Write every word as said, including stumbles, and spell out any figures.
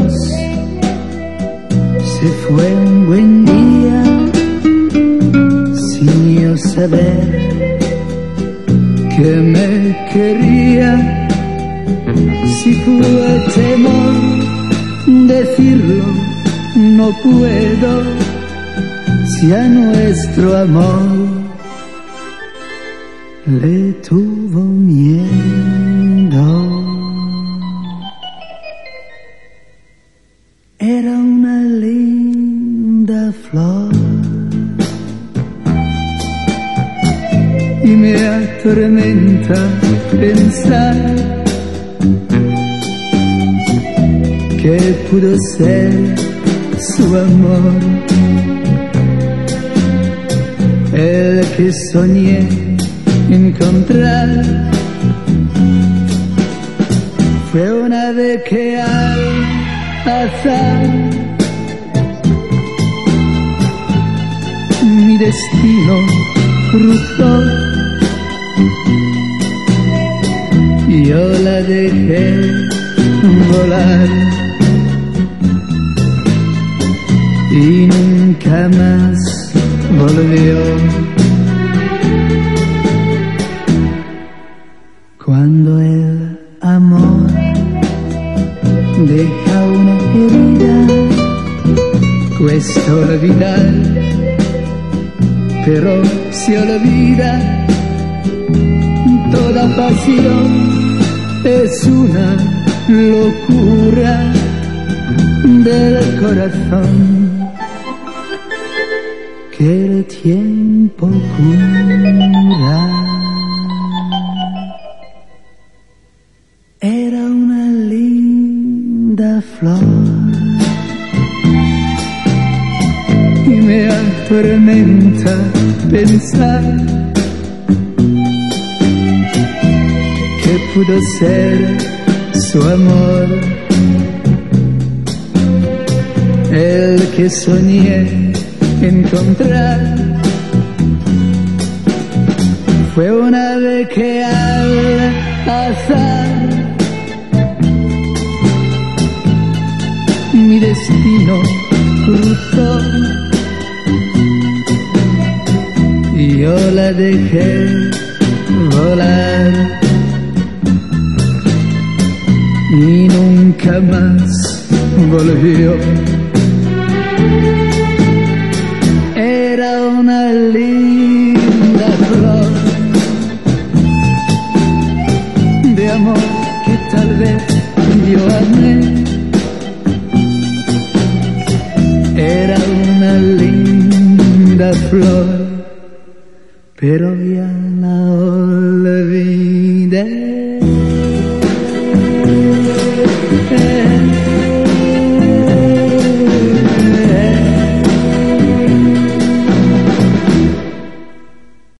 Dios se fue un buen día sin yo saber que me quería. Si fue temor decirlo, no puedo, si a nuestro amor le tuvo miedo. Era una linda flor y me atormenta pensar que pudo ser su amor, el que soñé encontrar. Fue una vez que al azar mi destino cruzó y yo la dejé volar y nunca más volvió. Cuando el amor deja una herida, cuesta olvidar, pero se olvida. Toda pasión es una locura del corazón que el tiempo cura. Era una linda flor y me atormenta pensar que pudo ser su amor, el que soñé encontrar. Fue una vez que al azar mi destino cruzó y yo la dejé volar y nunca más volvió. Era una linda flor de amor que tal vez yo amé. Era una linda flor, pero ya la olvidé.